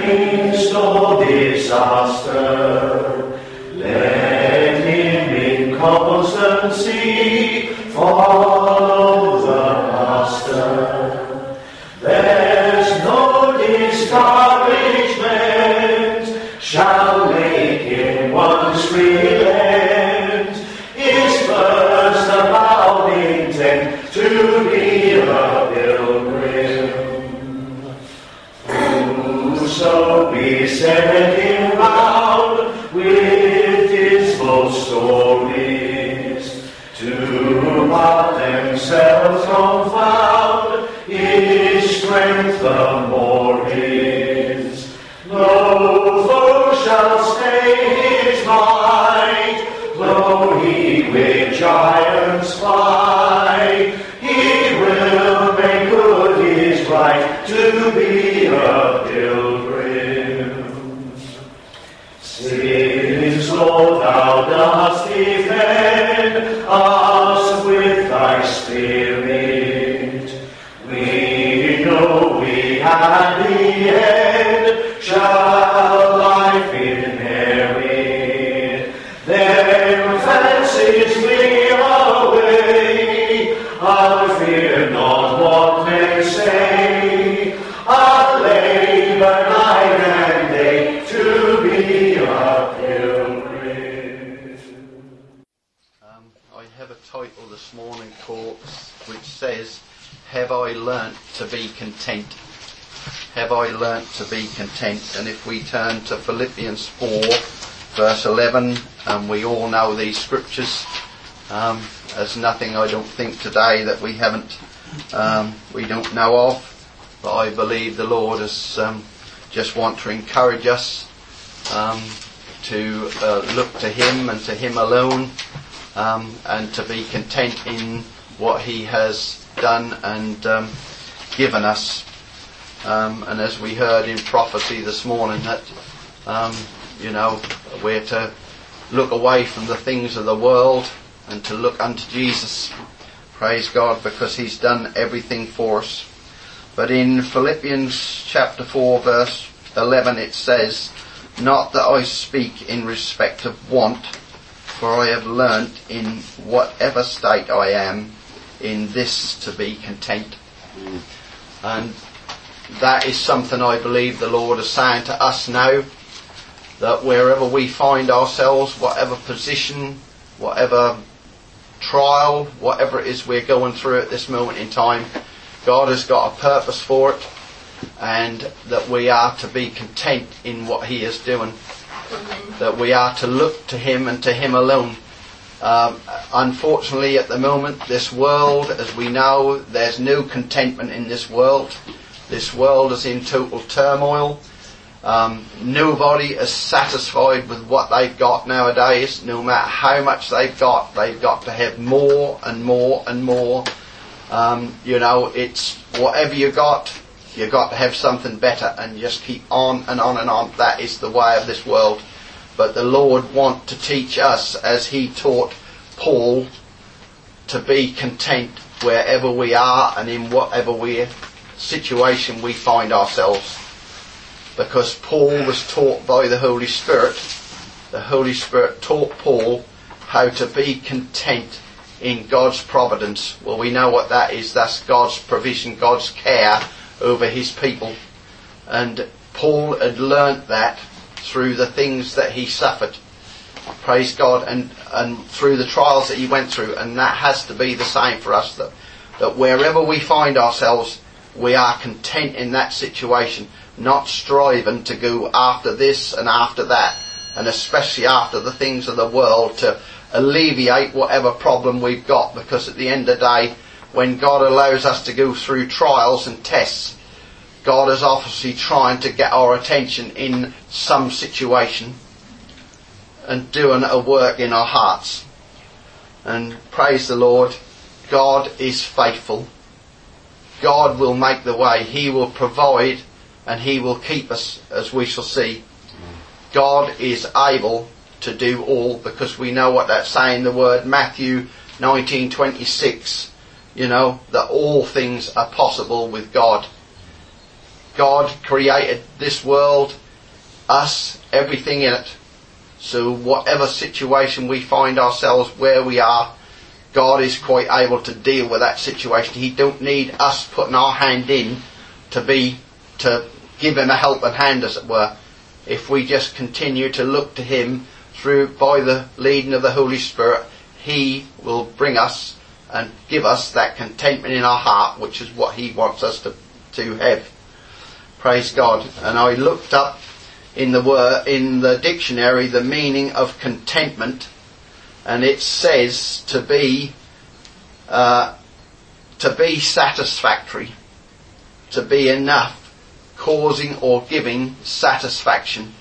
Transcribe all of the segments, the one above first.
midst of disaster, let him in constancy follow the Master. There's no discouragement shall make him once relent his first avowed intent to be a pilgrim. Whoso beset him round with dismal stories, to what themselves confound his strength the more is. No foe shall stay his might, though he with giants fly. He will make good his right to be a pilgrim. Since, Lord, thou dost defend us with thy Spirit, we know we at the end shall life inherit. Then fancies flee away, I'll fear not what men say. I'll labor night and day to be a pilgrim. I have a title this morning which says, Have I learnt to be content? Have I learnt to be content? And if we turn to Philippians 4 verse 11, we all know these scriptures. There's nothing, I don't think, today that we don't know of. But I believe the Lord is just want to encourage us to look to Him and to Him alone, and to be content in what He has done and given us. And as we heard in prophecy this morning, that we're to look away from the things of the world and to look unto Jesus. Praise God, because He's done everything for us. But in Philippians chapter 4 verse 11 it says, Not that I speak in respect of want, for I have learnt in whatever state I am, in this to be content. And that is something I believe the Lord is saying to us now, that wherever we find ourselves, whatever position, whatever trial, whatever it is we're going through at this moment in time, God has got a purpose for it, and that we are to be content in what He is doing. That we are to look to Him and to Him alone. Unfortunately, at the moment, this world, as we know, there's no contentment in this world. This world is in total turmoil. Nobody is satisfied with what they've got nowadays. No matter how much they've got to have more and more and more. It's whatever you've got to have something better, and just keep on and on and on. That is the way of this world. But the Lord wants to teach us, as He taught Paul, to be content wherever we are and in whatever situation we find ourselves. Because Paul was taught by the Holy Spirit. The Holy Spirit taught Paul how to be content in God's providence. Well, we know what that is. That's God's provision, God's care over His people. And Paul had learnt that through the things that he suffered. Praise God. And through the trials that he went through. And that has to be the same for us. That wherever we find ourselves, we are content in that situation. Not striving to go after this and after that. And especially after the things of the world, to alleviate whatever problem we've got. Because at the end of the day, when God allows us to go through trials and tests, God is obviously trying to get our attention in some situation and doing a work in our hearts. And praise the Lord, God is faithful. God will make the way. He will provide, and He will keep us, as we shall see. God is able to do all, because we know what that's saying, the word Matthew 19:26, that all things are possible with God. God created this world, us, everything in it. So whatever situation we find ourselves, where we are, God is quite able to deal with that situation. He don't need us putting our hand in to give him a helping hand, as it were. If we just continue to look to him by the leading of the Holy Spirit, he will bring us and give us that contentment in our heart, which is what he wants us to have. Praise God. And I looked up in the dictionary the meaning of contentment, and it says to be satisfactory, to be enough, causing or giving satisfaction.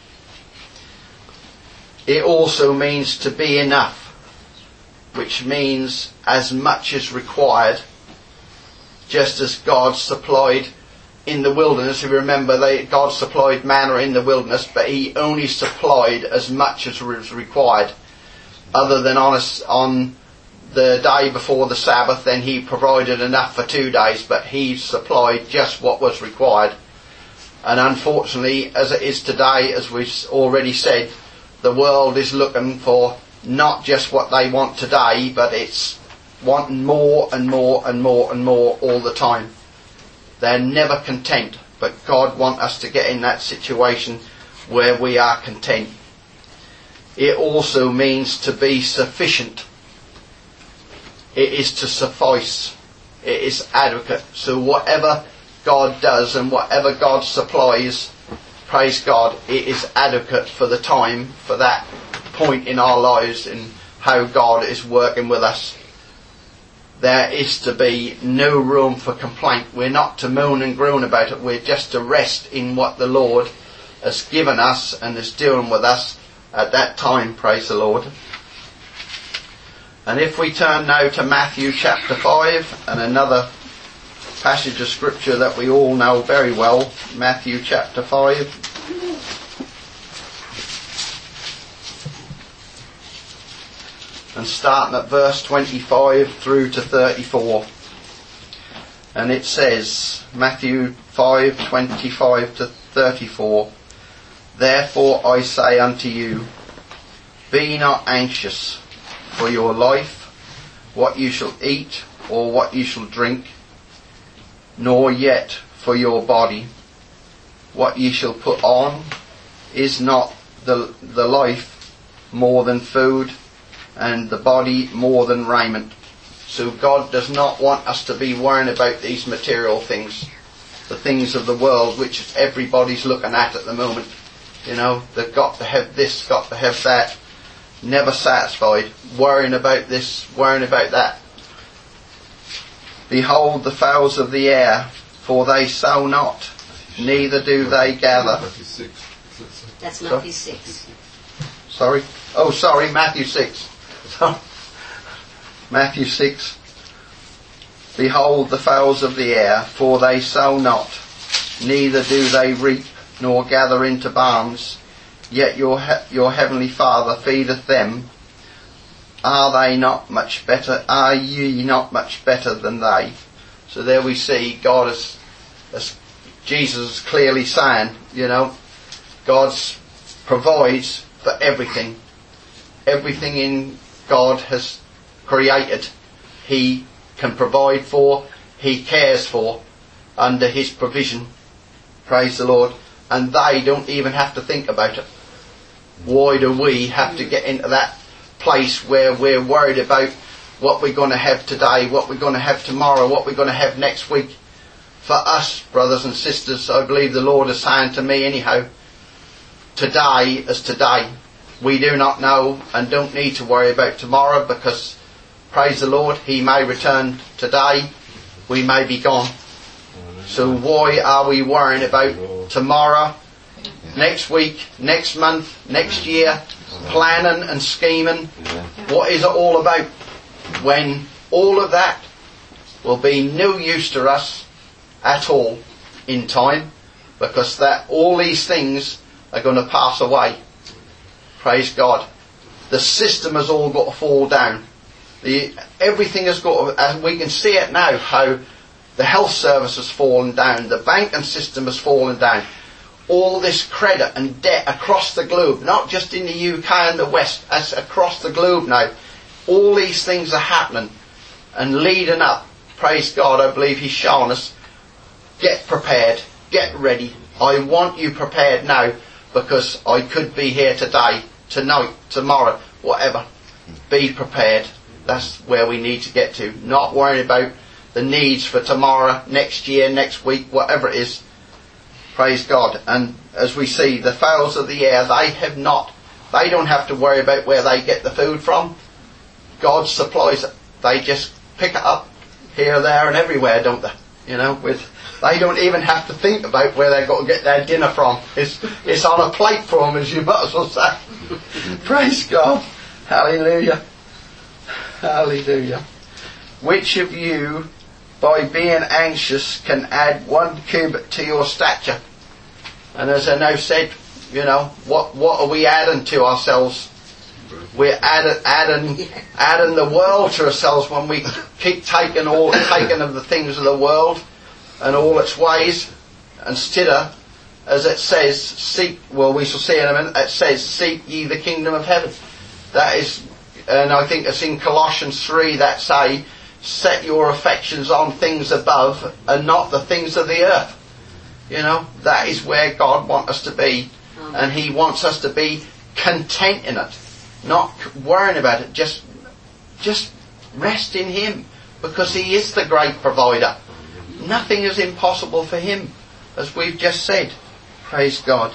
It also means to be enough, which means as much as required, just as God supplied in the wilderness. If you remember, God supplied manna in the wilderness, but he only supplied as much as was required. Other than on the day before the Sabbath, then he provided enough for 2 days, but he supplied just what was required. And unfortunately, as it is today, as we've already said, the world is looking for not just what they want today, but it's wanting more and more and more and more all the time. They're never content, but God wants us to get in that situation where we are content. It also means to be sufficient. It is to suffice. It is adequate. So whatever God does and whatever God supplies, praise God, it is adequate for the time, for that point in our lives and how God is working with us. There is to be no room for complaint. We're not to moan and groan about it. We're just to rest in what the Lord has given us and is doing with us at that time, praise the Lord. And if we turn now to Matthew chapter 5, and another passage of scripture that we all know very well, Matthew chapter 5. And starting at verse 25 through to 34. And it says, Matthew 5:25 to 34, "Therefore I say unto you, be not anxious for your life, what you shall eat or what you shall drink, nor yet for your body, what ye shall put on. Is not the life more than food, and the body more than raiment?" So God does not want us to be worrying about these material things, the things of the world, which everybody's looking at the moment. You know, they've got to have this, got to have that, never satisfied, worrying about this, worrying about that. "Behold the fowls of the air, for they sow not, neither do they gather." That's Matthew 6. Sorry, Matthew 6. Matthew 6. "Behold the fowls of the air, for they sow not, neither do they reap, nor gather into barns, yet your heavenly Father feedeth them. Are ye not much better than they?" So there we see God as Jesus is clearly saying, you know, God provides for everything. Everything in God has created, he can provide for, he cares for, under his provision. Praise the Lord. And they don't even have to think about it. Why do we have to get into that place where we're worried about what we're going to have today, what we're going to have tomorrow, what we're going to have next week? For us, brothers and sisters, I believe the Lord is saying to me anyhow, today is today. We do not know and don't need to worry about tomorrow, because, praise the Lord, he may return today, we may be gone. So why are we worrying about tomorrow, next week, next month, next year, planning and scheming? What is it all about, when all of that will be no use to us at all in time, because that all these things are going to pass away. Praise God. The system has all got to fall down. Everything has got to, and we can see it now, how The health service has fallen down. The banking system has fallen down. All this credit and debt across the globe, not just in the UK and the West, as across the globe now. All these things are happening and leading up. Praise God, I believe He's shown us. Get prepared. Get ready. I want you prepared now, because I could be here today, tonight, tomorrow, whatever. Be prepared. That's where we need to get to. Not worrying about the needs for tomorrow, next year, next week, whatever it is. Praise God. And as we see, the fowls of the air, they don't have to worry about where they get the food from. God supplies it. They just pick it up here, there and everywhere, don't they? You know, they don't even have to think about where they've got to get their dinner from. It's on a plate for them, as you might as well say. Praise God. Hallelujah. Hallelujah. Which of you, by being anxious, can add 1 cubit to your stature? And as I now said, you know, what are we adding to ourselves? We're adding the world to ourselves when we keep taking of the things of the world and all its ways, instead of, as it says, we shall see in a minute, it says, seek ye the kingdom of heaven. That is, and I think it's in Colossians 3 that say, set your affections on things above and not the things of the earth. You know, that is where God wants us to be. And He wants us to be content in it. Not worrying about it. Just rest in Him. Because He is the great provider. Nothing is impossible for Him. As we've just said. Praise God.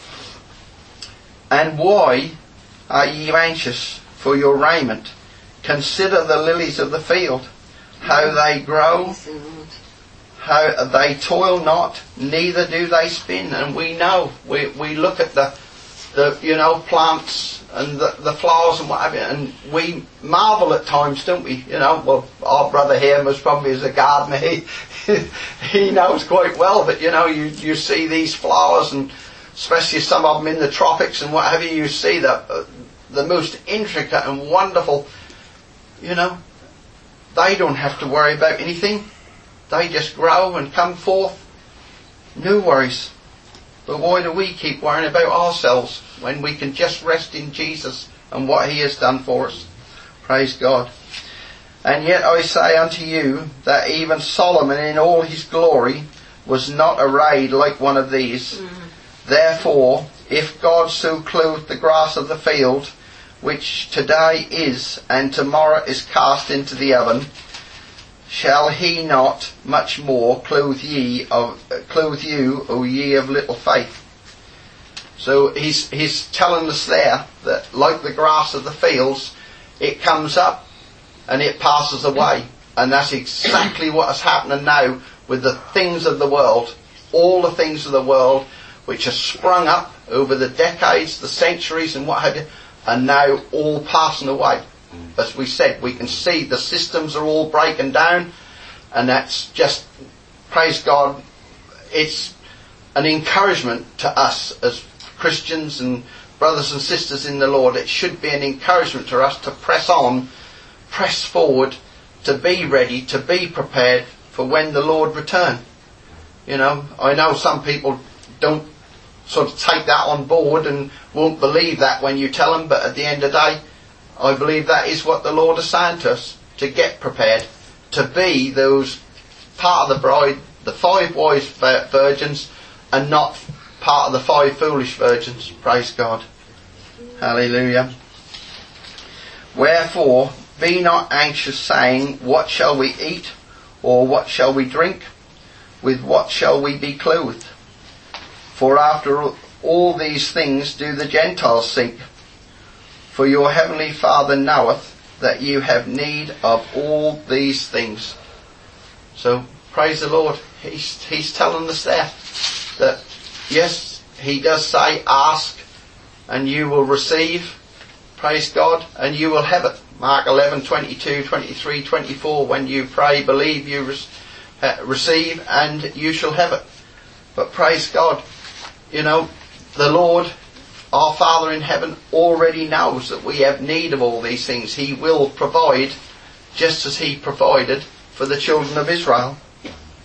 And why are ye anxious for your raiment? Consider the lilies of the field, how they grow, how they toil not, neither do they spin. And we know, we look at the plants and the flowers and whatever, and we marvel at times, don't we? You know, well, our brother here most probably is a gardener. He knows quite well, but you know, you see these flowers, and especially some of them in the tropics and whatever, you see the most intricate and wonderful. You know, they don't have to worry about anything. They just grow and come forth. No worries. But why do we keep worrying about ourselves when we can just rest in Jesus and what He has done for us? Praise God. And yet I say unto you that even Solomon in all his glory was not arrayed like one of these. Therefore, if God so clothed the grass of the field, which today is and tomorrow is cast into the oven, shall He not much more clothe you, O ye of little faith? So he's telling us there that like the grass of the fields, it comes up and it passes away. And that's exactly what is happening now with the things of the world. All the things of the world which have sprung up over the decades, the centuries and what have you, are now all passing away. As we said, we can see the systems are all breaking down, and that's just, praise God, it's an encouragement to us as Christians and brothers and sisters in the Lord. It should be an encouragement to us to press on, press forward, to be ready, to be prepared for when the Lord return. You know, I know some people don't sort of take that on board and won't believe that when you tell them, but at the end of the day, I believe that is what the Lord is saying to us, to get prepared, to be those part of the bride, the 5 wise virgins, and not part of the 5 foolish virgins. Praise God. Hallelujah. Wherefore, be not anxious, saying, what shall we eat, or what shall we drink? With what shall we be clothed? For after all these things do the Gentiles seek. For your heavenly Father knoweth that you have need of all these things. So, praise the Lord. He's telling us there that, yes, He does say, ask and you will receive. Praise God. And you will have it. Mark 11, 22, 23, 24. When you pray, believe, you receive, and you shall have it. But praise God. You know, the Lord, our Father in heaven, already knows that we have need of all these things. He will provide just as He provided for the children of Israel.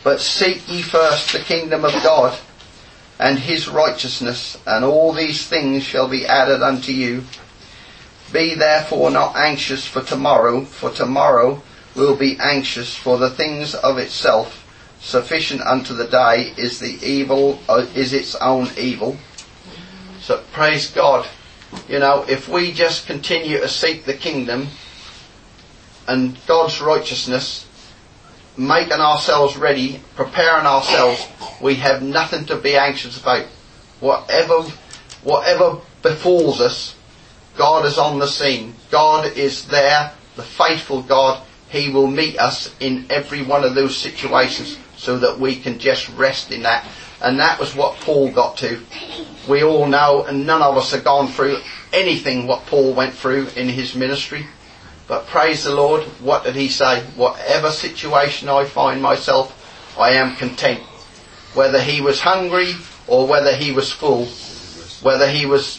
But seek ye first the kingdom of God and his righteousness, and all these things shall be added unto you. Be therefore not anxious for tomorrow will be anxious for the things of itself. Sufficient unto the day is its own evil. So praise God. You know, if we just continue to seek the kingdom and God's righteousness, making ourselves ready, preparing ourselves, we have nothing to be anxious about. Whatever befalls us, God is on the scene. God is there, the faithful God. He will meet us in every one of those situations so that we can just rest in that. And that was what Paul got to. We all know, and none of us have gone through anything what Paul went through in his ministry. But praise the Lord, what did he say? Whatever situation I find myself, I am content. Whether he was hungry or whether he was full, whether he was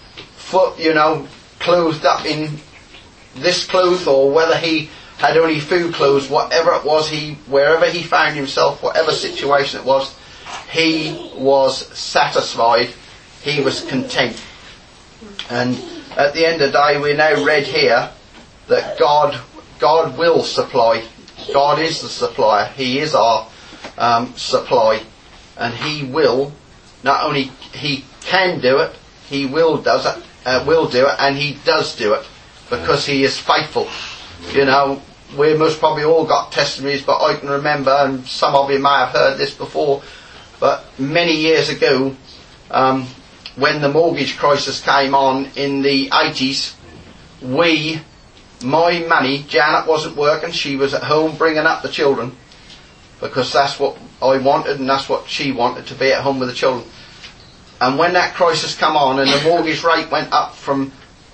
clothed up in this cloth or whether he had only food clothes, whatever it was, wherever he found himself, whatever situation it was, he was satisfied, he was content. And at the end of the day, we now read here that God will supply. God is the supplier. He is our supply, and he will. Not only he can do it, he will do it, and he does do it because he is faithful. You know, we most probably all got testimonies, but I can remember, and some of you may have heard this before, but many years ago, when the mortgage crisis came on in the 80s, my money, Janet wasn't working, she was at home bringing up the children, because that's what I wanted and that's what she wanted, to be at home with the children. And when that crisis come on and the mortgage rate went up from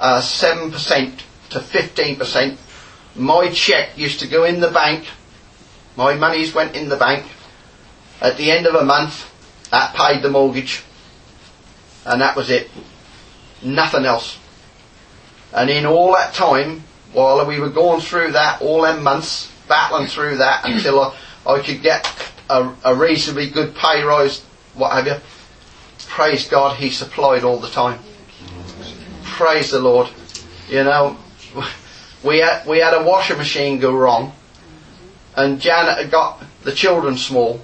7% to 15%, my cheque used to go in the bank, my monies went in the bank. At the end of a month, that paid the mortgage, and that was it. Nothing else. And in all that time, while we were going through that, all them months, battling through that until I could get a reasonably good pay rise, what have you, praise God, he supplied all the time. Praise the Lord. You know, we had a washing machine go wrong, and Janet had got the children small.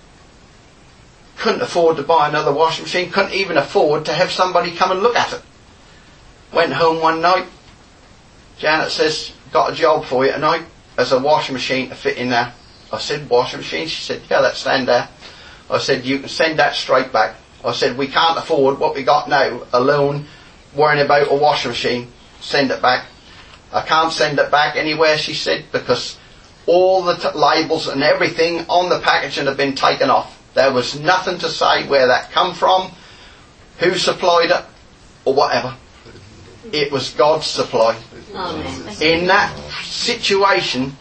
Couldn't afford to buy another washing machine, couldn't even afford to have somebody come and look at it. Went home one night, Janet says, got a job for you tonight, there's a washing machine to fit in there. I said, washing machine? She said, yeah, let's stand there. I said, you can send that straight back. I said, we can't afford what we got now alone, worrying about a washing machine. Send it back. I can't send it back anywhere, she said, because all the labels and everything on the packaging have been taken off. There was nothing to say where that come from, who supplied it, or whatever. It was God's supply. Amen. In that situation,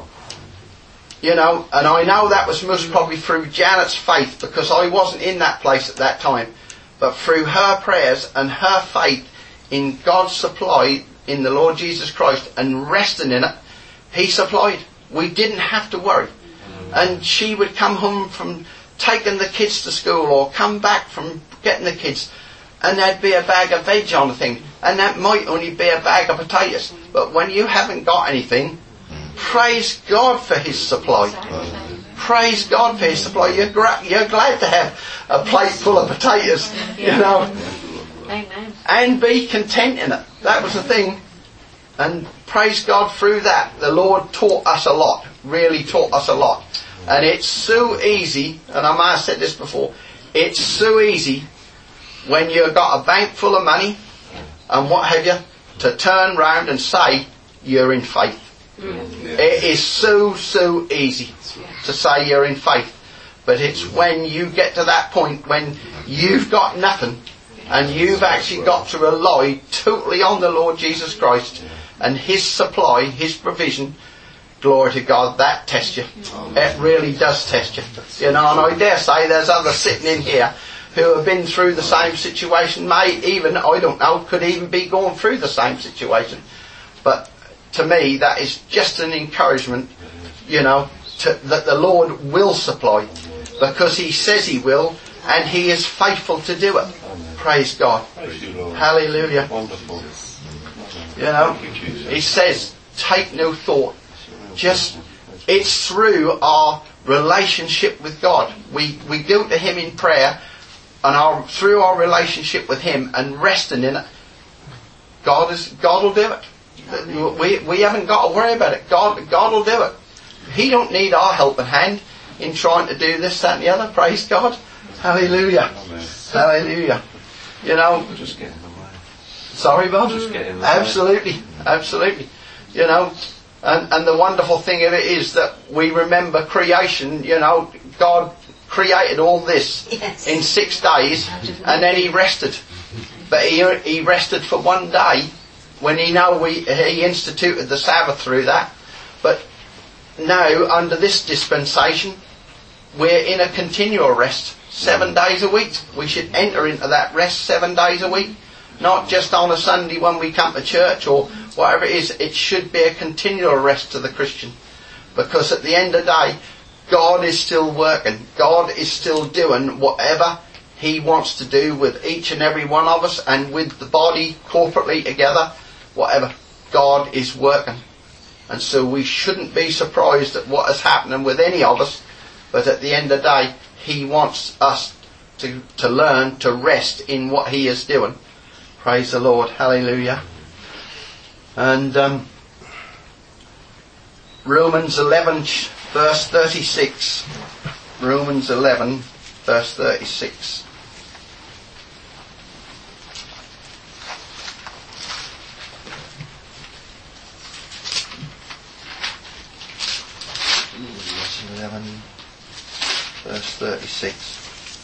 you know, and I know that was most probably through Janet's faith, because I wasn't in that place at that time, but through her prayers and her faith in God's supply in the Lord Jesus Christ and resting in it, he supplied. We didn't have to worry. And she would come home from taking the kids to school or come back from getting the kids, and there'd be a bag of veg on the thing, and that might only be a bag of potatoes. But when you haven't got anything, praise God for his supply. Praise God for his supply. You're glad to have a plate full of potatoes, you know. Amen. And be content in it. That was the thing. And praise God through that. The Lord taught us a lot. Really taught us a lot. And it's so easy, and I might have said this before, it's so easy when you've got a bank full of money and what have you, to turn round and say you're in faith. It is so easy to say you're in faith. But it's when you get to that point when you've got nothing and you've actually got to rely totally on the Lord Jesus Christ and his supply, his provision. Glory to God, that tests you. It really does test you. You know, and I dare say there's others sitting in here who have been through the same situation, may even, I don't know, could even be going through the same situation. But to me, that is just an encouragement, you know, that the Lord will supply. because He says He will, and He is faithful to do it. Amen. Praise God. Praise you, Lord. Hallelujah. Wonderful. You know, Thank you, Jesus. He says, take no thought. Just, it's through our relationship with God. We go to Him in prayer, and through our relationship with Him and resting in it, God will do it. We haven't got to worry about it. God will do it. He don't need our helping hand in trying to do this, that and the other. Praise God. Hallelujah. Amen. Hallelujah. You know, Just get in the way. sorry, Bob? Just get in the way. Absolutely. You know, and the wonderful thing of it is that we remember creation. You know, God created all this in 6 days, and then He rested. But He rested for one day when He instituted the Sabbath through that. But now, under this dispensation, we're in a continual rest, 7 days a week. We should enter into that rest 7 days a week. Not just on a Sunday when we come to church or whatever it is. It should be a continual rest to the Christian. Because at the end of the day, God is still working. God is still doing whatever He wants to do with each and every one of us, and with the body corporately together. Whatever. God is working. And so we shouldn't be surprised at what is happening with any of us. But at the end of the day, He wants us to learn to rest in what He is doing. Praise the Lord. Hallelujah. And Romans 11 verse 36. Romans 11 verse 36. Romans 11 verse 36.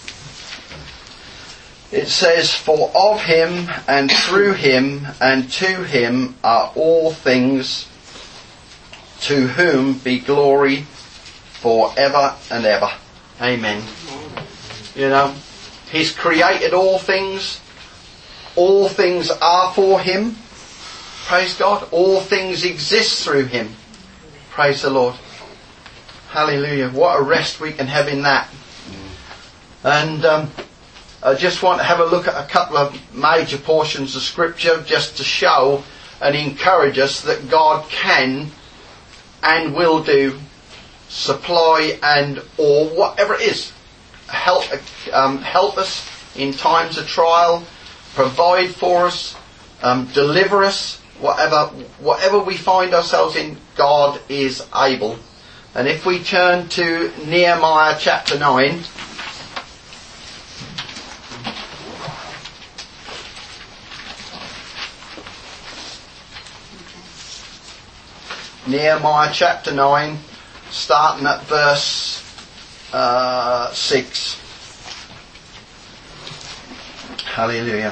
It says, for of Him and through Him and to Him are all things, to whom be glory for ever and ever. Amen. You know, He's created all things. All things are for Him. Praise God. All things exist through Him. Praise the Lord. Hallelujah. What a rest we can have in that. And I just want to have a look at a couple of major portions of Scripture just to show and encourage us that God can and will do, supply and or whatever it is, help us in times of trial, provide for us, deliver us, whatever we find ourselves in, God is able. And if we turn to Nehemiah chapter 9, Nehemiah chapter 9, starting at verse 6. Hallelujah.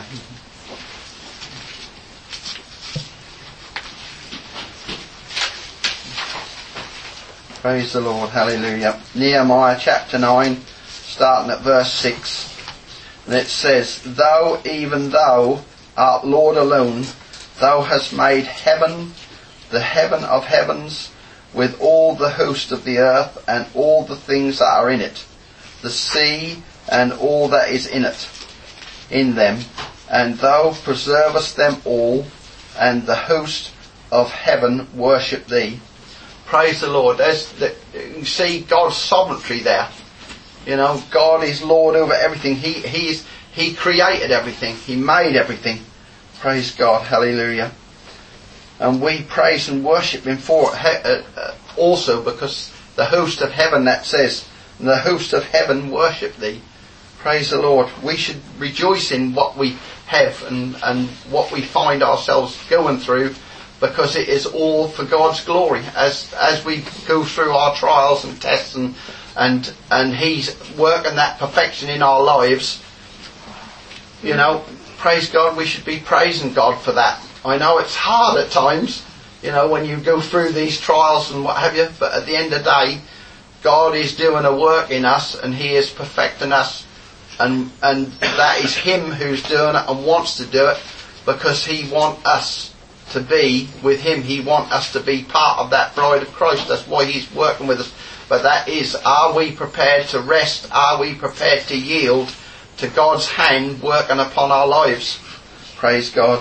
Praise the Lord. Hallelujah. Nehemiah chapter 9, starting at verse 6. And it says, Thou, even Thou, art Lord alone. Thou hast made heaven, the heaven of heavens, with all the host of the earth, and all the things that are in it, the sea, and all that is in it, in them. And Thou preservest them all, and the host of heaven worship Thee. Praise the Lord. You see God's sovereignty there. You know, God is Lord over everything. He created everything. He made everything. Praise God. Hallelujah. And we praise and worship Him for it also, because the host of heaven, that says, the host of heaven worship Thee. Praise the Lord. We should rejoice in what we have and what we find ourselves going through, because it is all for God's glory. As we go through our trials and tests and He's working that perfection in our lives, you know, praise God, we should be praising God for that. I know it's hard at times, you know, when you go through these trials and what have you, but at the end of the day, God is doing a work in us, and He is perfecting us, and that is Him who's doing it and wants to do it, because He wants us to be with Him. He wants us to be part of that bride of Christ. That's why He's working with us. But that is, are we prepared to rest? Are we prepared to yield to God's hand working upon our lives? Praise God.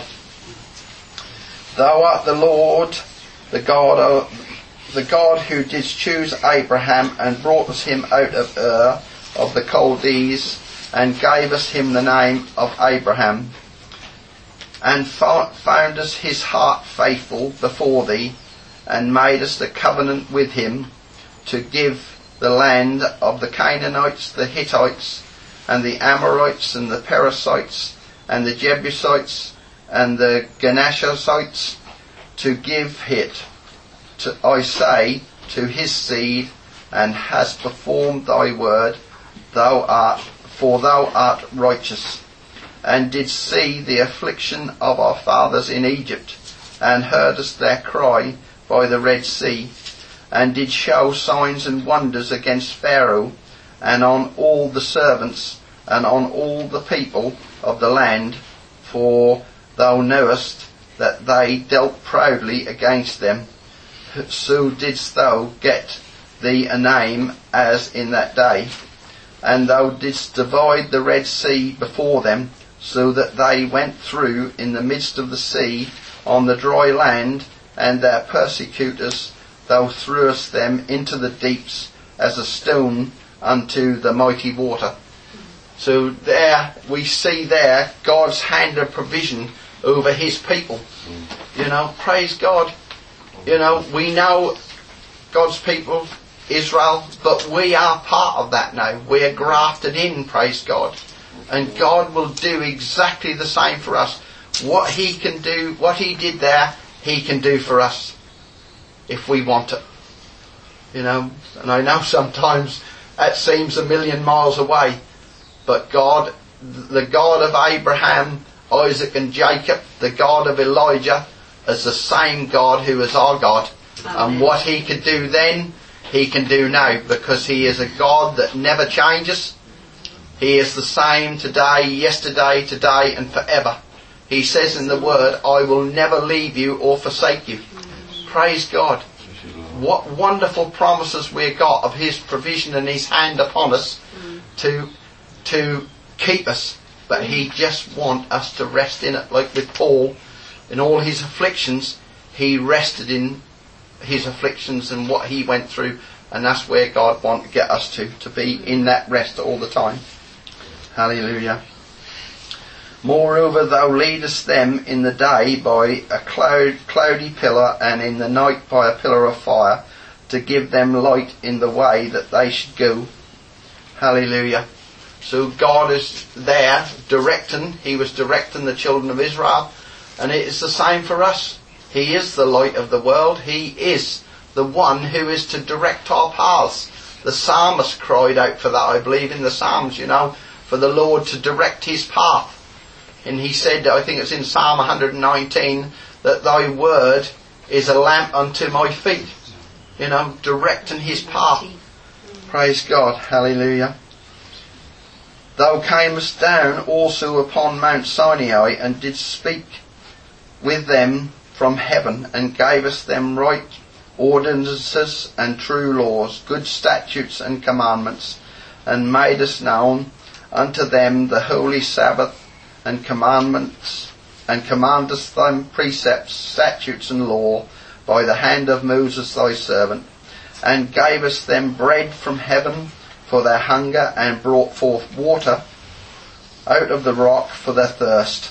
Thou art the Lord, the God who didst choose Abraham and brought us him out of Ur of the Chaldees and gave us him the name of Abraham, and found us his heart faithful before thee, and made us the covenant with him to give the land of the Canaanites, the Hittites, and the Amorites, and the Perizzites, and the Jebusites, and the Geneshasites, to give it, I say, to his seed, and hast performed thy word, for thou art righteous, and didst see the affliction of our fathers in Egypt, and heardest their cry by the Red Sea, and did show signs and wonders against Pharaoh, and on all the servants, and on all the people of the land, for thou knowest that they dealt proudly against them. So didst thou get thee a name as in that day, and thou didst divide the Red Sea before them, so that they went through in the midst of the sea on the dry land, and their persecutors thou threwest them into the deeps as a stone unto the mighty water. So there we see there God's hand of provision over his people. You know, praise God. You know, we know God's people, Israel, but we are part of that now. We are grafted in, praise God. And God will do exactly the same for us. What he can do, what he did there, he can do for us, if we want it. You know, and I know sometimes that seems a million miles away, but God, the God of Abraham, Isaac and Jacob, the God of Elijah, is the same God who is our God. Amen. And what he could do then, he can do now, because he is a God that never changes. He is the same today, yesterday, today and forever. He says in the Word, I will never leave you or forsake you. Praise God. What wonderful promises we've got of his provision and his hand upon us to keep us. But he just wants us to rest in it, like with Paul. In all his afflictions, he rested in his afflictions and what he went through. And that's where God wants to get us to be in that rest all the time. Hallelujah. Moreover, thou leadest them in the day by a cloudy pillar, and in the night by a pillar of fire, to give them light in the way that they should go. Hallelujah. So God is there directing. He was directing the children of Israel. And it is the same for us. He is the light of the world. He is the one who is to direct our paths. The psalmist cried out for that, I believe, in the Psalms, you know, for the Lord to direct his path. And he said, I think it's in Psalm 119, that thy word is a lamp unto my feet. You know, directing his path. Praise God. Hallelujah. Thou camest down also upon Mount Sinai, and didst speak with them from heaven, and gavest them right ordinances and true laws, good statutes and commandments, and madest known unto them the holy Sabbath and commandments, and commandest them precepts, statutes and law by the hand of Moses thy servant, and gavest them bread from heaven for their hunger, and brought forth water out of the rock for their thirst.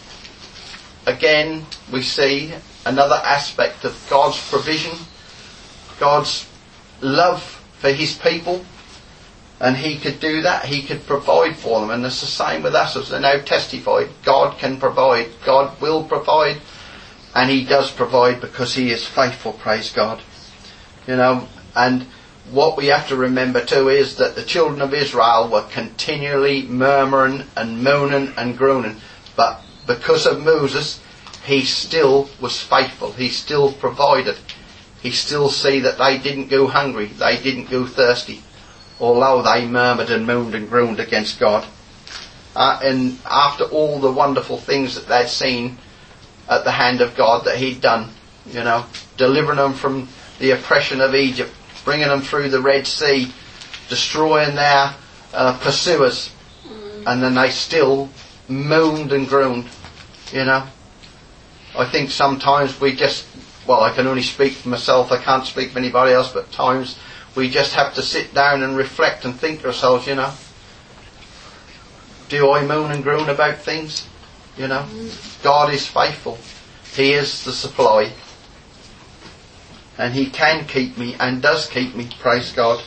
Again, we see another aspect of God's provision, God's love for his people, and he could do that. He could provide for them, and it's the same with us, as they now testified. God can provide, God will provide, and he does provide because he is faithful, praise God. You know, and what we have to remember too is that the children of Israel were continually murmuring and moaning and groaning, but because of Moses, he still was faithful. He still provided. He still see that they didn't go hungry. They didn't go thirsty, although they murmured and moaned and groaned against God. And after all the wonderful things that they'd seen at the hand of God that he'd done, you know, delivering them from the oppression of Egypt, bringing them through the Red Sea, destroying their pursuers, and then they still moaned and groaned, you know. I think sometimes we just, well, I can only speak for myself, I can't speak for anybody else, but at times we just have to sit down and reflect and think to ourselves, you know, do I moan and groan about things? You know, God is faithful. He is the supply. And He can keep me and does keep me, praise God.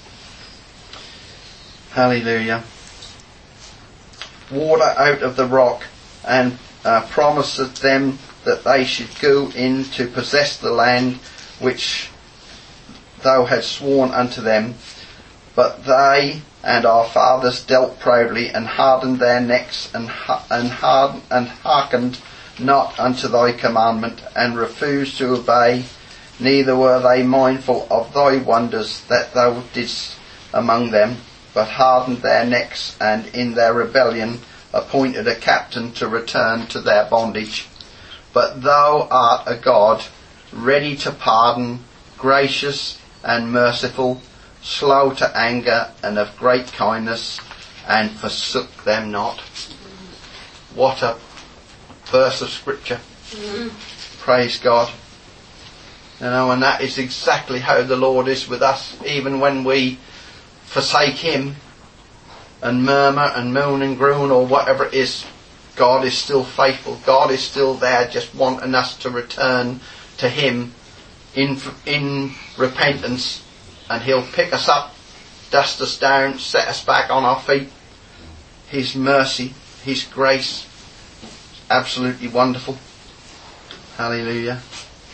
Hallelujah. Water out of the rock, and promises them that they should go in to possess the land which thou hadst sworn unto them. But they and our fathers dealt proudly, and hardened their necks, and hearkened not unto thy commandment, and refused to obey. Neither were they mindful of thy wonders that thou didst among them, but hardened their necks, and in their rebellion appointed a captain to return to their bondage. But thou art a God, ready to pardon, gracious and merciful, slow to anger, and of great kindness, and forsook them not. What a verse of scripture. Praise God. You know, and that is exactly how the Lord is with us. Even when we forsake Him and murmur and moan and groan or whatever it is, God is still faithful. God is still there, just wanting us to return to Him in repentance, and He'll pick us up, dust us down, set us back on our feet. His mercy, His grace, absolutely wonderful. Hallelujah.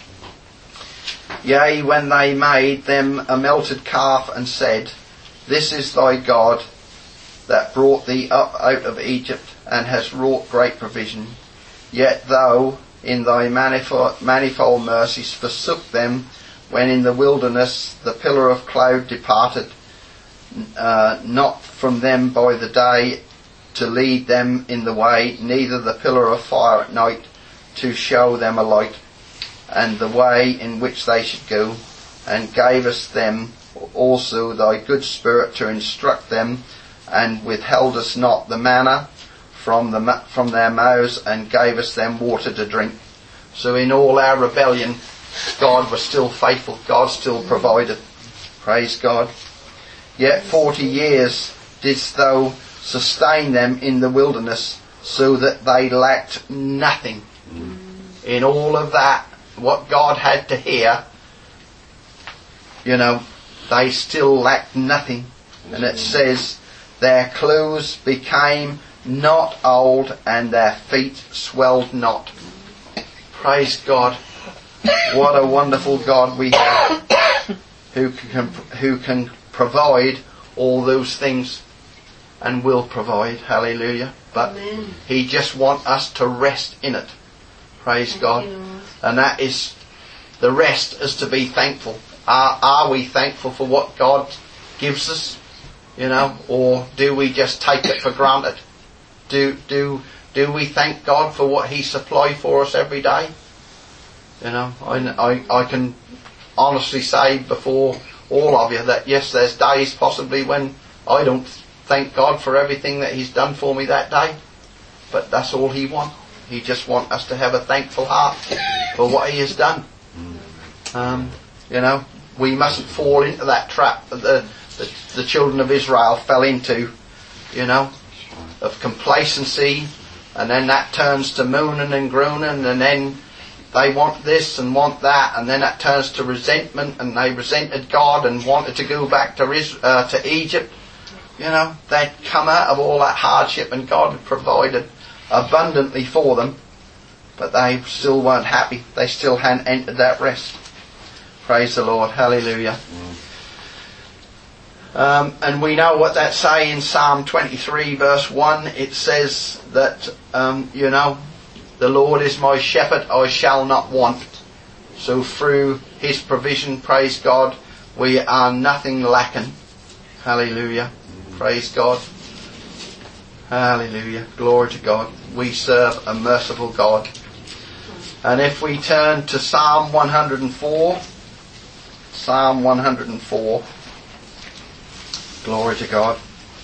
Yea, when they made them a melted calf, and said, This is thy God that brought thee up out of Egypt, and has wrought great provision. Yet thou in thy manifold mercies forsook them, when in the wilderness the pillar of cloud departed not from them by the day to lead them in the way, neither the pillar of fire at night to show them a light, and the way in which they should go, and gavest them also thy good spirit to instruct them, and withheldest not the manna from their mouths, and gavest them water to drink. So in all our rebellion, God was still faithful. God still provided. Praise God. Yet 40 years didst thou sustain them in the wilderness, so that they lacked nothing. In all of that, what God had to hear, you know, they still lacked nothing. And it says, their clothes became not old, and their feet swelled not. Praise God. What a wonderful God we have, who can provide all those things, and will provide. Hallelujah. But Amen. He just wants us to rest in it. Praise God. And that is, the rest is to be thankful. Are we thankful for what God gives us? You know, or do we just take it for granted? Do we thank God for what He supplies for us every day? You know, I can honestly say before all of you that yes, there's days possibly when I don't thank God for everything that He's done for me that day. But that's all He wants. He just wants us to have a thankful heart for what He has done. You know, we mustn't fall into that trap that the children of Israel fell into, you know, of complacency, and then that turns to moaning and groaning, and then they want this and want that, and then that turns to resentment, and they resented God and wanted to go back to Egypt. You know, they'd come out of all that hardship, and God had provided abundantly for them, but they still weren't happy. They still hadn't entered that rest. Praise the Lord. Hallelujah. And we know what that say in Psalm 23 verse 1. It says that, you know, the Lord is my shepherd, I shall not want. So through His provision, praise God, we are nothing lacking. Hallelujah. Praise God. Hallelujah. Glory to God. We serve a merciful God. And if we turn to Psalm 104, Psalm 104. Glory to God.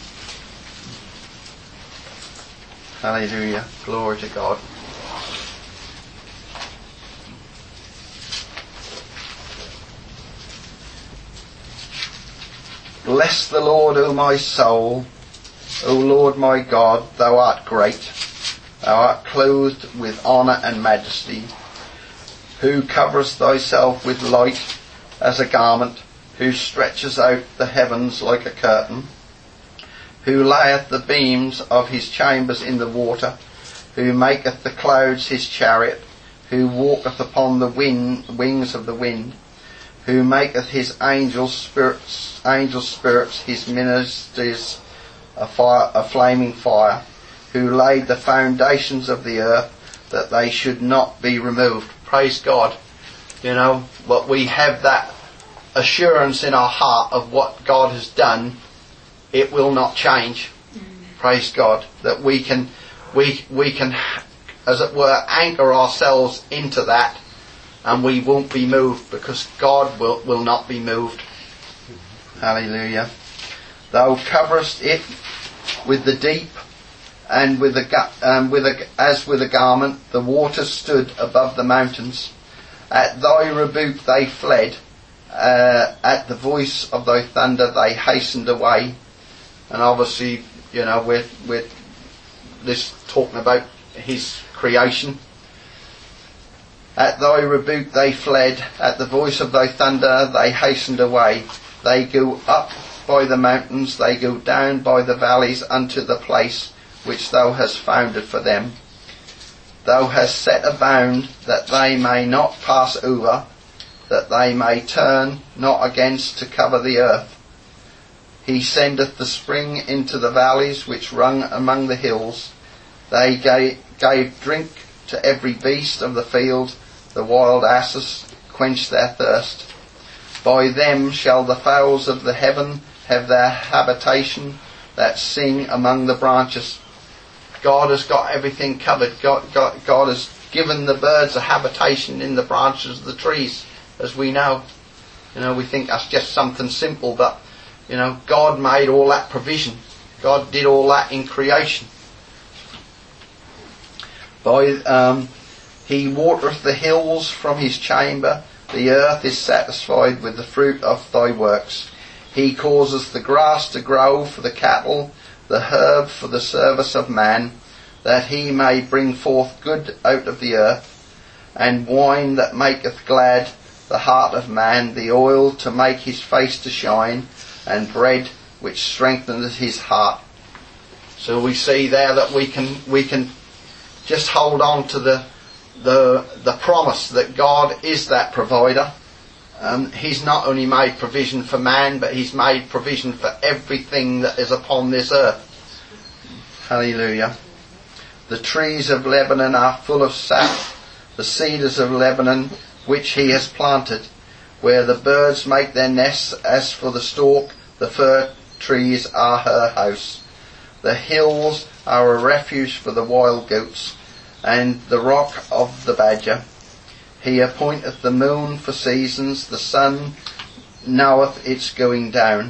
Hallelujah. Glory to God. Bless the Lord, O my soul. O Lord my God, thou art great. Thou art clothed with honour and majesty. Who coverest thyself with light as a garment, who stretches out the heavens like a curtain, who layeth the beams of his chambers in the water, who maketh the clouds his chariot, who walketh upon the wings of the wind, who maketh his angel spirits his ministers a flaming fire, who laid the foundations of the earth that they should not be removed. Praise God. You know, but we have that assurance in our heart of what God has done. It will not change. Praise God. That we can, as it were, anchor ourselves into that, and we won't be moved, because God will not be moved. Hallelujah. Thou coverest it with the deep, and as with a garment. The waters stood above the mountains. At thy rebuke they fled. At the voice of thy thunder they hastened away. And obviously, you know, we're this talking about his creation. At thy rebuke they fled. At the voice of thy thunder they hastened away. They go up by the mountains, they go down by the valleys unto the place which thou hast founded for them. Thou hast set a bound that they may not pass over, that they may turn not against to cover the earth. He sendeth the spring into the valleys which run among the hills. They gave drink to every beast of the field. The wild asses quenched their thirst. By them shall the fowls of the heaven have their habitation, that sing among the branches. God has got everything covered. God has given the birds a habitation in the branches of the trees, as we know. You know, we think that's just something simple, but, you know, God made all that provision. God did all that in creation. He watereth the hills from his chamber. The earth is satisfied with the fruit of thy works. He causeth the grass to grow for the cattle, the herb for the service of man, that he may bring forth good out of the earth, and wine that maketh glad the heart of man, the oil to make his face to shine, and bread which strengtheneth his heart. So we see there that we can just hold on to the promise that God is that provider. He's not only made provision for man, but he's made provision for everything that is upon this earth. Hallelujah. The trees of Lebanon are full of sap, the cedars of Lebanon which he has planted, where the birds make their nests. As for the stork, the fir trees are her house. The hills are a refuge for the wild goats, and the rock of the badger. He appointeth the moon for seasons, the sun knoweth its going down.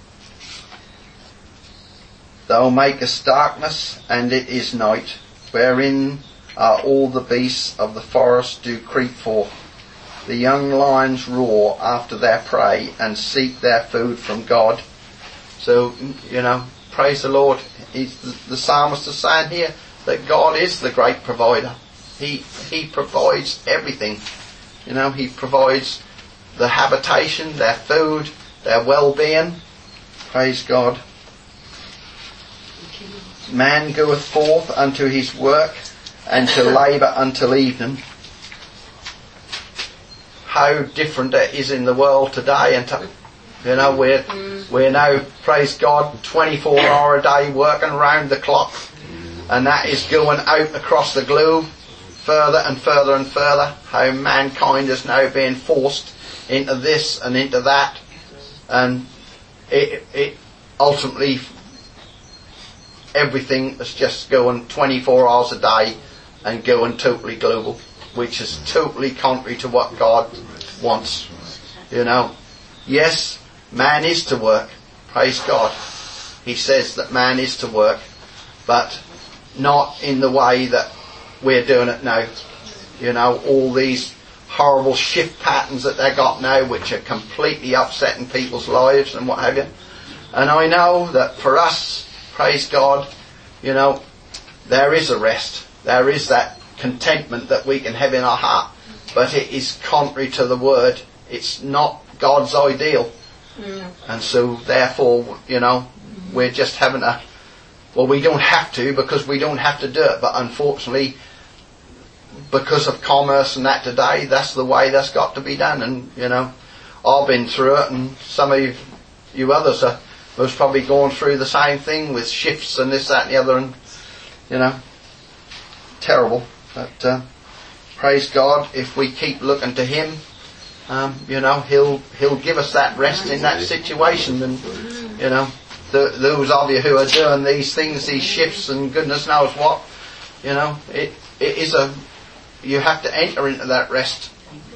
Thou makest darkness, and it is night, wherein are all the beasts of the forest do creep forth. The young lions roar after their prey, and seek their food from God. So, you know, praise the Lord. The psalmist is saying here that God is the great provider. He provides everything. You know, he provides the habitation, their food, their well-being. Praise God. Man goeth forth unto his work, and to labour until evening. How different it is in the world today. And you know, we're now, praise God, 24 hour a day working round the clock. And that is going out across the globe further and further and further. How mankind is now being forced into this and into that. And it ultimately, everything is just going 24 hours a day and going totally global, which is totally contrary to what God wants. You know, Yes, man is to work. Praise God. He says that man is to work, but not in the way that we're doing it now. You know, all these horrible shift patterns that they got now, which are completely upsetting people's lives and what have you. And I know that for us, praise God, you know, there is a rest. There is that contentment that we can have in our heart. But it is contrary to the Word. It's not God's ideal. And so therefore, you know, we're just having a... Well, we don't have to, because we don't have to do it. But unfortunately, because of commerce and that today, that's the way that's got to be done. And, you know, I've been through it, and some of you others are most probably going through the same thing with shifts and this, that and the other, and, you know, terrible. But praise God, if we keep looking to Him, you know, He'll give us that rest in that situation. And, you know, those of you who are doing these things, these shifts and goodness knows what, you know, it is you have to enter into that rest.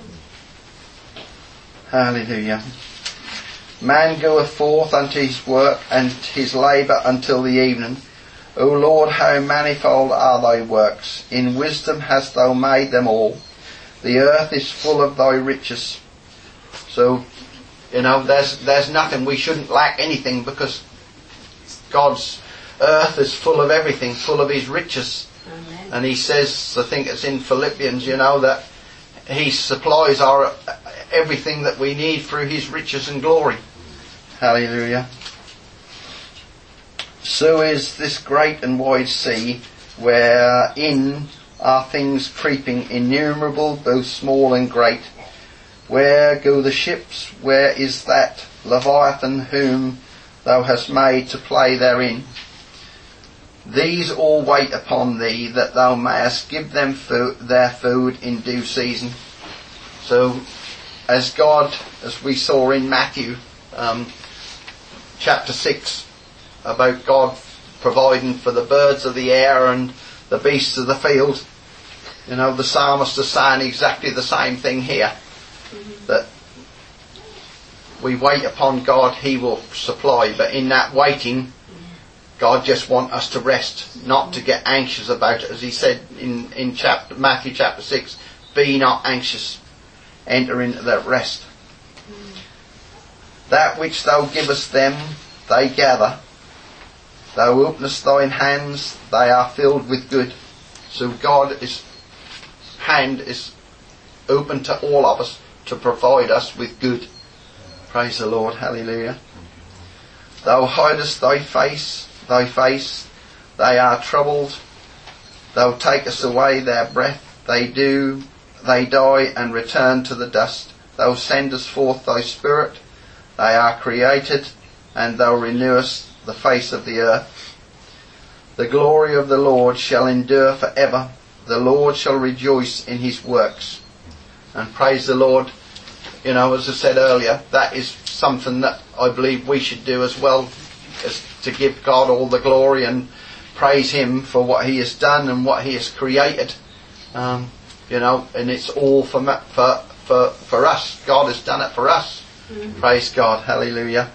Hallelujah. Man goeth forth unto his work and his labour until the evening. O Lord, how manifold are thy works. In wisdom hast thou made them all. The earth is full of thy riches. So, you know, there's nothing. We shouldn't lack anything, because God's earth is full of everything, full of His riches. Amen. And He says, I think it's in Philippians, you know, that He supplies our everything that we need through His riches and glory. Hallelujah. So is this great and wide sea, wherein are things creeping innumerable, both small and great. Where go the ships? Where is that Leviathan whom thou hast made to play therein? These all wait upon thee, that thou mayest give them their food in due season. So, as God, as we saw in Matthew chapter 6, about God providing for the birds of the air and the beasts of the field, you know, the psalmist is saying exactly the same thing here. That we wait upon God, He will supply. But in that waiting, God just wants us to rest, not to get anxious about it. As He said in Matthew chapter 6, be not anxious, enter into that rest. That which thou givest them, they gather. Thou openest thine hands, they are filled with good. So God's hand is open to all of us to provide us with good. Praise the Lord. Hallelujah. Thou hidest thy face, they are troubled. Thou takest away their breath, they die and return to the dust. Thou sendest forth thy spirit, they are created, and thou renewest the face of the earth. The glory of the Lord shall endure forever. The Lord shall rejoice in His works. And praise the Lord. You know, as I said earlier, that is something that I believe we should do as well, as to give God all the glory and praise Him for what He has done and what He has created. You know, and it's all for us. God has done it for us. Praise God. Hallelujah.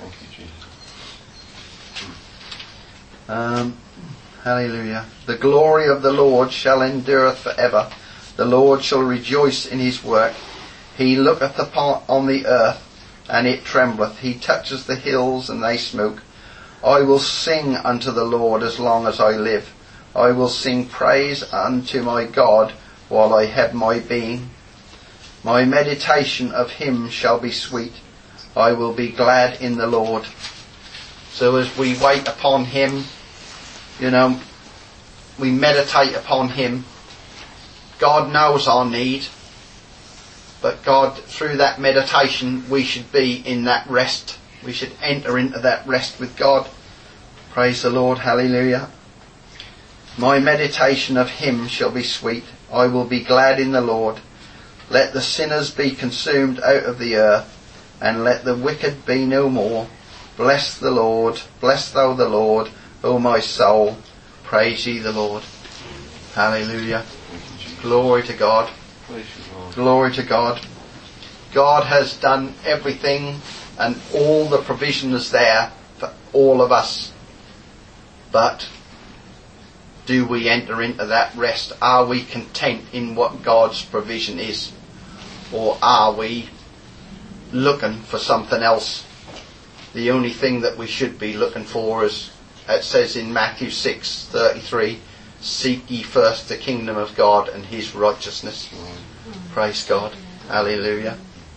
Hallelujah. The glory of the Lord shall endure forever. The Lord shall rejoice in His work. He looketh on the earth, and it trembleth. He touches the hills, and they smoke. I will sing unto the Lord as long as I live. I will sing praise unto my God while I have my being. My meditation of Him shall be sweet. I will be glad in the Lord. So as we wait upon Him, you know, we meditate upon Him. God knows our need. But God, through that meditation, we should be in that rest. We should enter into that rest with God. Praise the Lord. Hallelujah. My meditation of Him shall be sweet. I will be glad in the Lord. Let the sinners be consumed out of the earth, and let the wicked be no more. Bless the Lord. Bless thou the Lord, O my soul. Praise ye the Lord. Hallelujah. Glory to God. Glory to God. God has done everything and all the provision is there for all of us. But do we enter into that rest? Are we content in what God's provision is? Or are we looking for something else? The only thing that we should be looking for is, it says in Matthew 6:33, seek ye first the kingdom of God and his righteousness. Praise God. Hallelujah.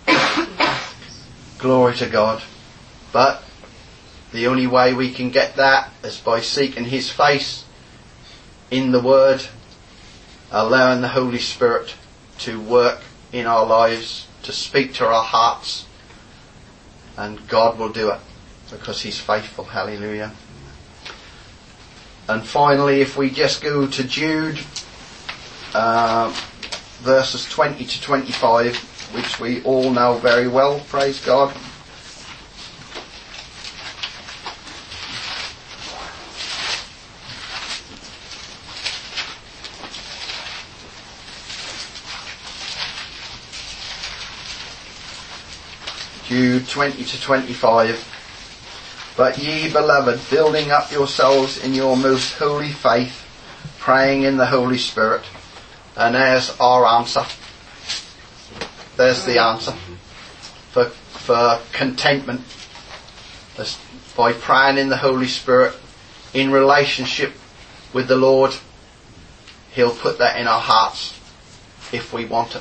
Glory to God. But the only way we can get that is by seeking his face in the Word, allowing the Holy Spirit to work in our lives, to speak to our hearts, and God will do it because he's faithful. Hallelujah. And finally, if we just go to Jude, verses 20 to 25, which we all know very well, praise God. Jude 20 to 25. But ye, beloved, building up yourselves in your most holy faith, praying in the Holy Spirit. And there's our answer. There's the answer for contentment. That's by praying in the Holy Spirit, in relationship with the Lord. He'll put that in our hearts if we want it.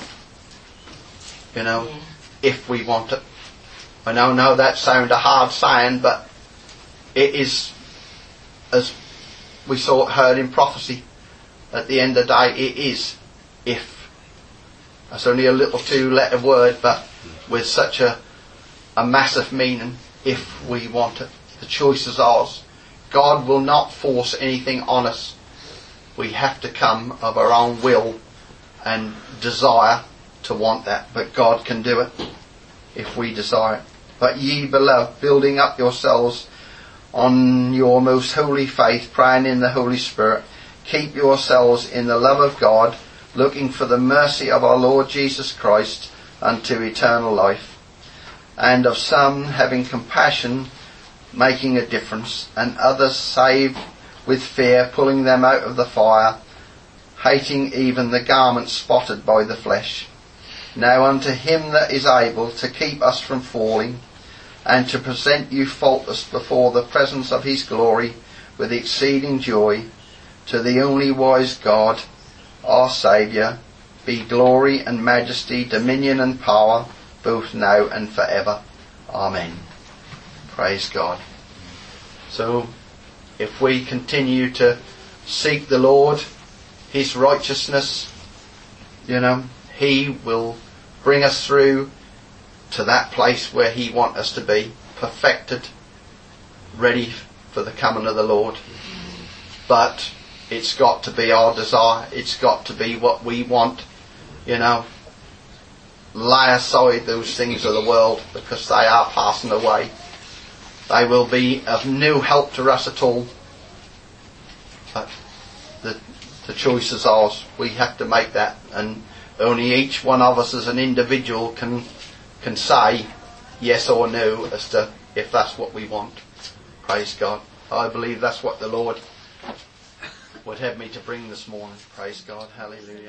You know, if we want it. I know that sounds a hard saying, but it is, as we heard in prophecy, at the end of the day, it is if. That's only a little 2-letter word, but with such a massive meaning, if we want it. The choice is ours. God will not force anything on us. We have to come of our own will and desire to want that, but God can do it if we desire it. But ye, beloved, building up yourselves on your most holy faith, praying in the Holy Spirit, keep yourselves in the love of God, looking for the mercy of our Lord Jesus Christ unto eternal life. And of some having compassion, making a difference, and others saved with fear, pulling them out of the fire, hating even the garment spotted by the flesh. Now unto him that is able to keep us from falling, and to present you faultless before the presence of his glory with exceeding joy, to the only wise God, our Saviour, be glory and majesty, dominion and power, both now and forever. Amen. Praise God. So, if we continue to seek the Lord, his righteousness, he will bring us through to that place where he wants us to be, perfected, ready for the coming of the Lord. But it's got to be our desire. It's got to be what we want. Lay aside those things of the world, because they are passing away. They will be of no help to us at all. But the choice is ours. We have to make that, and only each one of us as an individual can say yes or no as to if that's what we want. Praise God. I believe that's what the Lord would have me to bring this morning. Praise God. Hallelujah.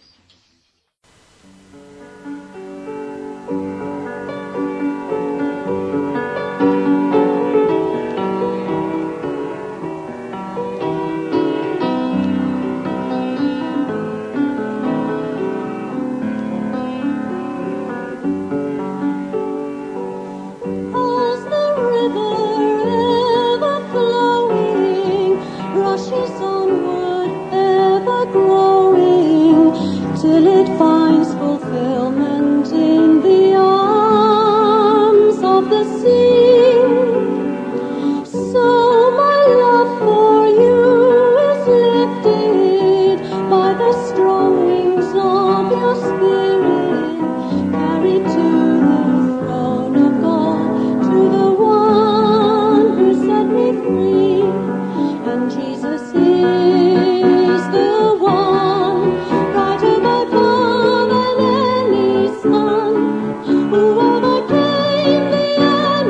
Till it finds fulfillment in the arms of the sea. So my love for you is lifted by the strong wings of your spirit, carried to the throne of God, to the one who set me free. And Jesus is the one brighter by far than any sun, who overcame the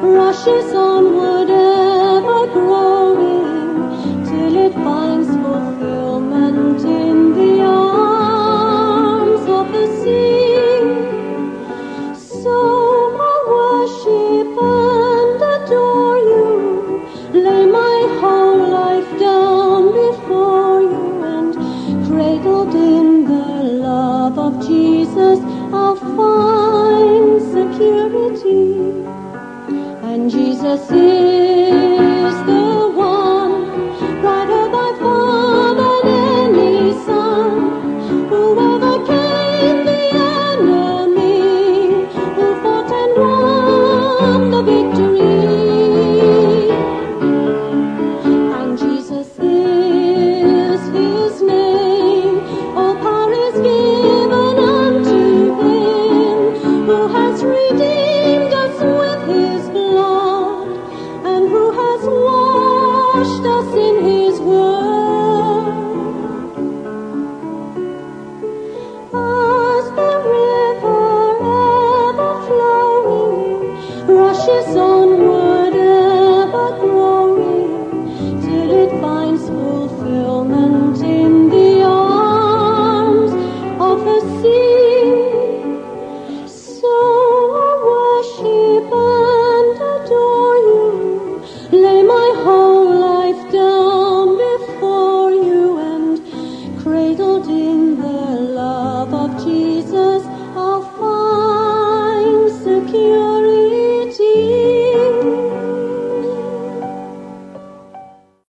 rushes onward ever growing, till it finds fulfillment in the arms of the sea. So I worship and adore you, lay my whole life down before you, and cradled in the love of Jesus I'll find security. And Jesus is